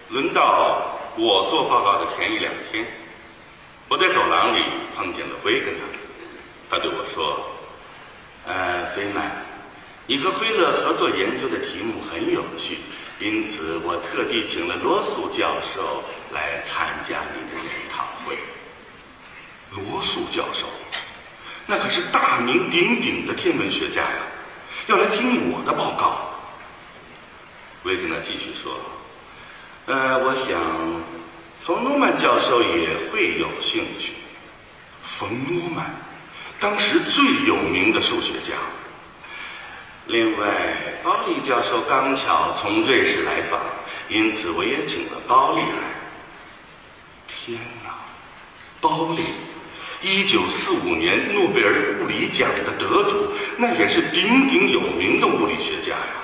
轮到我做报告的前1、2天，我在走廊里碰见了威格纳，他对我说：“菲曼，你和辉勒合作研究的题目很有趣，因此我特地请了罗素教授来参加你的研讨会。”罗素教授，那可是大名鼎鼎的天文学家呀，要来听我的报告。威格纳继续说：“我想冯诺曼教授也会有兴趣。”冯诺曼，当时最有名的数学家。另外，包利教授刚巧从瑞士来访，因此我也请了包利来。天哪，包利，1945年诺贝尔物理奖的得主，那也是鼎鼎有名的物理学家呀。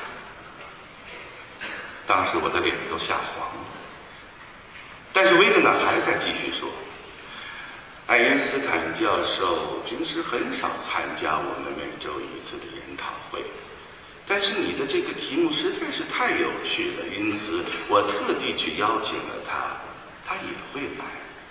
当时我的脸都吓黄了。但是威格纳还在继续说：“爱因斯坦教授平时很少参加我们每周1次的研讨会，但是你的这个题目实在是太有趣了，因此我特地去邀请了他，他也会来。”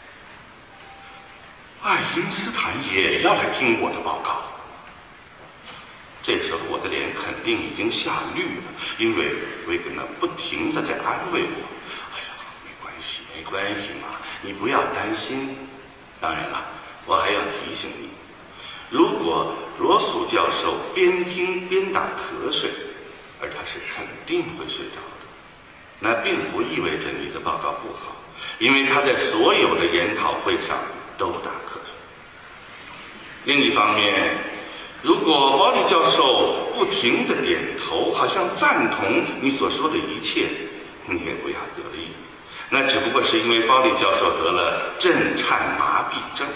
爱因斯坦也要来听我的报告。这时候我的脸肯定已经吓绿了，因为威格纳不停地在安慰我：“哎呀，没关系，没关系嘛，你不要担心。当然了，我还要提醒你，如果罗素教授边听边打瞌睡，而他是肯定会睡着的，那并不意味着你的报告不好，因为他在所有的研讨会上都打瞌睡。另一方面，如果包利教授不停地点头，好像赞同你所说的一切，你也不要得意，那只不过是因为包利教授得了震颤麻痹症。”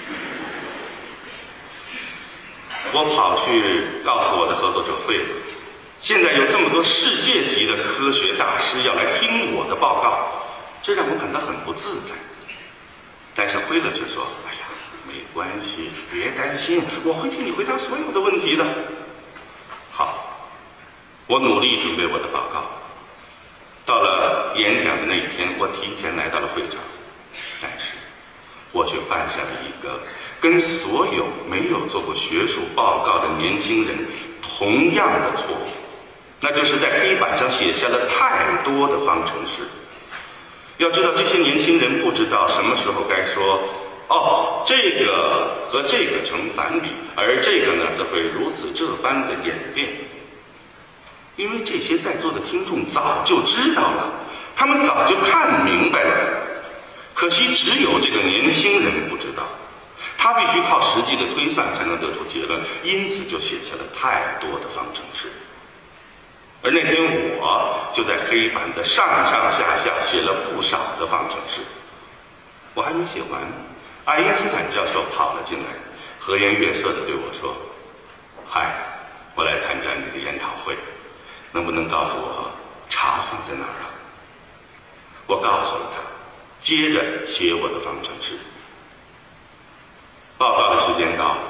我跑去告诉我的合作者惠勒，现在有这么多世界级的科学大师要来听我的报告，这让我感到很不自在。但是惠勒却说：“哎呀，没关系，别担心，我会替你回答所有的问题的。”好，我努力准备我的报告。到了演讲的那一天，我提前来到了会场，但是我却犯下了一个跟所有没有做过学术报告的年轻人同样的错误，那就是在黑板上写下了太多的方程式。要知道，这些年轻人不知道什么时候该说：“哦，这个和这个成反比，而这个呢，则会如此这般的演变。”因为这些在座的听众早就知道了，他们早就看明白了，可惜只有这个年轻人不知道，他必须靠实际的推算才能得出结论，因此就写下了太多的方程式。而那天我就在黑板的上上下下写了不少的方程式。我还没写完，爱因斯坦教授跑了进来，和颜悦色地对我说：“嗨，我来参加你的研讨会，能不能告诉我茶放在哪儿啊？”我告诉了他，接着写我的方程式。报告的时间到了，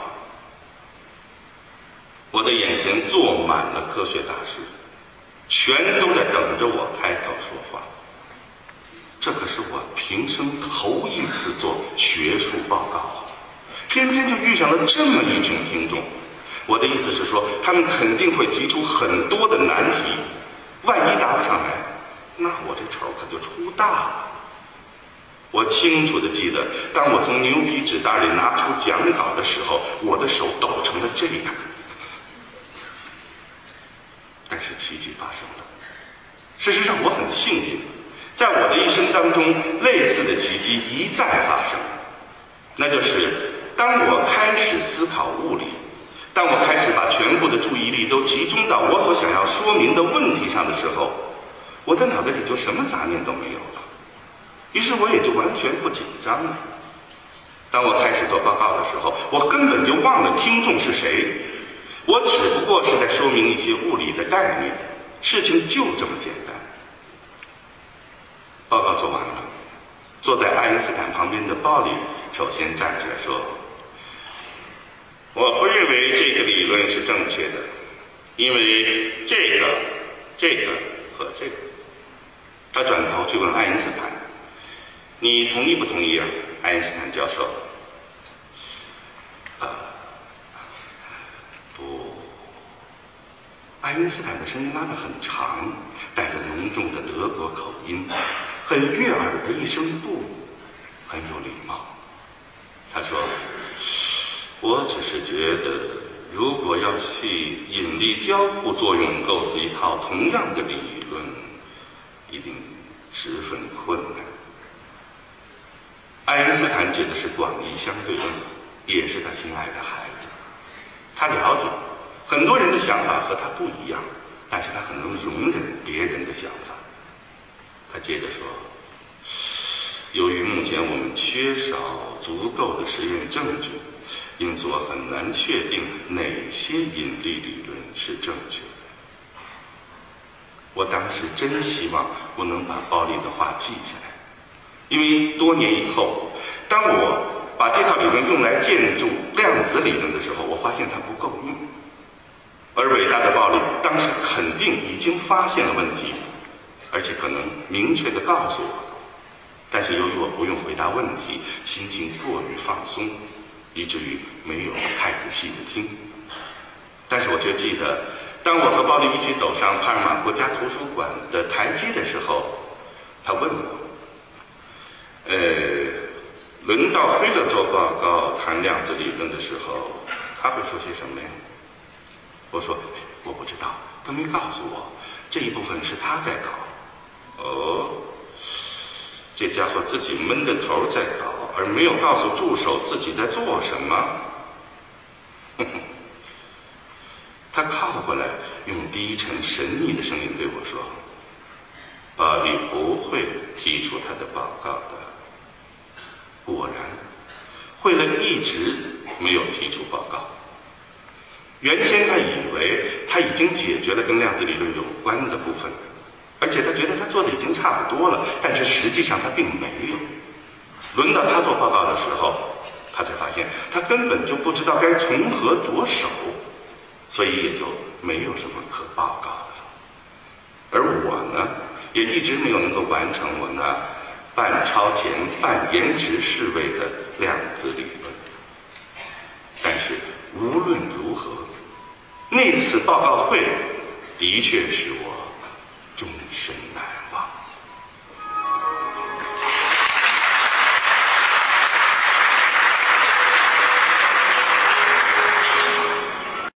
我的眼前坐满了科学大师，全都在等着我开口说话。这可是我平生头一次做学术报告啊，偏偏就遇上了这么一群听众。我的意思是说，他们肯定会提出很多的难题，万一答不上来，那我这仇可就出大了。我清楚地记得，当我从牛皮纸袋里拿出讲稿的时候，我的手抖成了这样。但是奇迹发生了。事实上，我很幸运，在我的一生当中，类似的奇迹一再发生。那就是当我开始思考物理，当我开始把全部的注意力都集中到我所想要说明的问题上的时候，我的脑袋里就什么杂念都没有了。于是我也就完全不紧张了。当我开始做报告的时候，我根本就忘了听众是谁，我只不过是在说明一些物理的概念，事情就这么简单。报告做完了，坐在爱因斯坦旁边的鲍里首先站起来说：“我不认为这个理论是正确的，因为这个和这个。” 他转头去问爱因斯坦：“你同意不同意啊？”爱因斯坦教授：“不。”爱因斯坦的声音拉得很长，带着浓重的德国口音，很悦耳的一声“不”，很有礼貌。他说：“我只是觉得，如果要去引力交互作用构思一套同样的理论，一定十分困难。”爱因斯坦指的是广义相对论，也是他心爱的孩子。他了解很多人的想法和他不一样，但是他很能容忍别人的想法。他接着说：“由于目前我们缺少足够的实验证据，因此我很难确定哪些引力理论是正确的。”我当时真希望我能把鲍利的话记下来，因为多年以后，当我把这套理论用来建筑量子理论的时候，我发现它不够用。而伟大的鲍利当时肯定已经发现了问题，而且可能明确地告诉我，但是由于我不用回答问题，心情过于放松，以至于没有太仔细地听。但是我却记得，当我和鲍利一起走上帕尔马国家图书馆的台阶的时候，他问我：“轮到辉勒做报告谈量子理论的时候，他会说些什么呀？”我说：“我不知道，他没告诉我，这一部分是他在搞。”哦，这家伙自己闷着头在搞，而没有告诉助手自己在做什么。他靠过来，用低沉神秘的声音对我说：“鲍利不会提出他的报告的。”果然，惠勒一直没有提出报告。原先他以为他已经解决了跟量子理论有关的部分，而且他觉得他做的已经差不多了，但是实际上他并没有。轮到他做报告的时候，他才发现他根本就不知道该从何着手，所以也就没有什么可报告的了。而我呢，也一直没有能够完成我那半超前半延迟式位的量子理论。但是无论如何，那次报告会的确使我终身难忘。